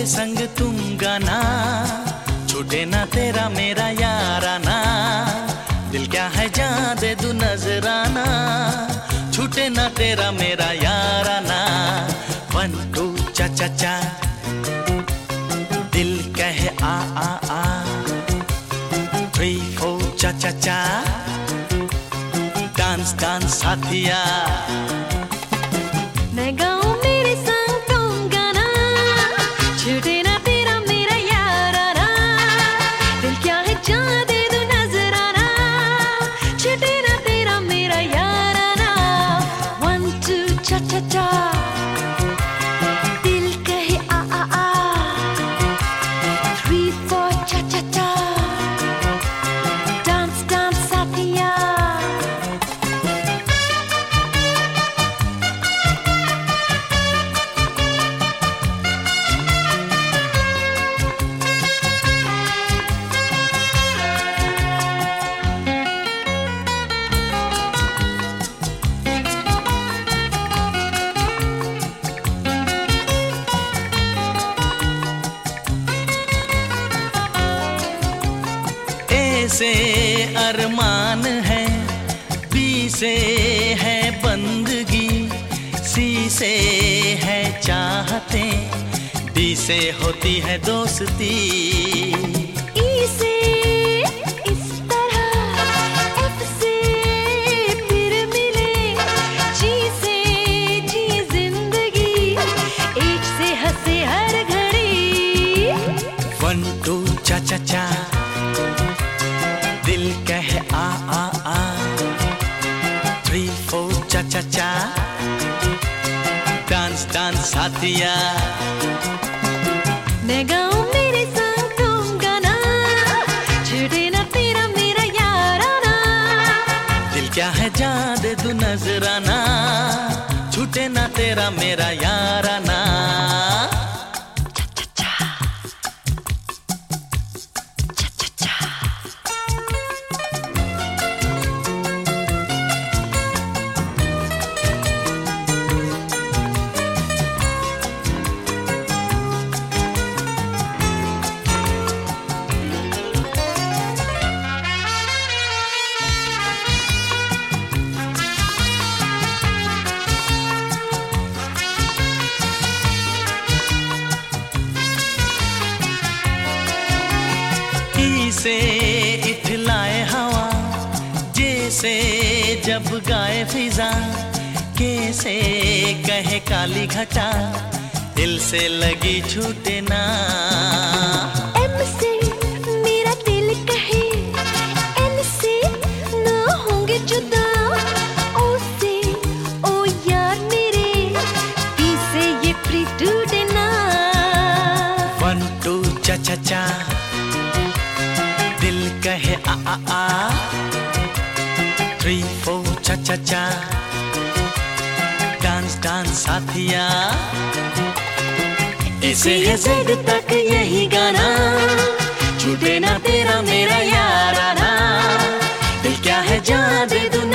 संग तुम गाना, छूटे ना तेरा मेरा याराना। दिल क्या है जान दे दूं नजराना, छूटे ना तेरा मेरा याराना। 1 2 चा चा चा, दिल कहे आ आ आ। 3 4 चा चा चा, डांस डांस साथिया। मैं गाऊं मेरे संग तुम गाना, छूटे ना तेरा मेरा याराना। दिल क्या है जान दे दूं नजराना, छूटे ना तेरा मेरा याराना। 1 2 चा चा चा, दिल कहे आ आ आ। 3 4 चा चा चा, डांस डांस साथिया। से अरमान है, बी से है बंदगी, सी से है चाहते, डी से होती है दोस्ती। ई से इस तरह, एफ से फिर मिले, जी से जी जिंदगी, एच से हंसे हर घड़ी। 1 2 चा चा चा, दिल कहे आ आ आ। 3 4 चा चा चा, डांस डांस साथिया। मैं गाऊं मेरे संग तुम गाना, छूटे ना तेरा मेरा याराना। दिल क्या है जान दे दूं नजराना, छूटे ना तेरा मेरा याराना। से इठलाए हवा, जैसे जब गाए फिजा, कैसे कहे काली घटा, दिल से लगी छूटे ना। एम से मेरा दिल कहे, एन से ना होंगे जुदा, ओ से ओ यार मेरे, पी से ये प्री टूटे ना। 1 2 चा चा चा, दिल कहे आ आ आ। 3 4 चा चा चा, डांस डांस साथिया। ऐसे है जेड तक यही गाना, छूटे ना तेरा मेरा याराना। दिल क्या है जान दे दूं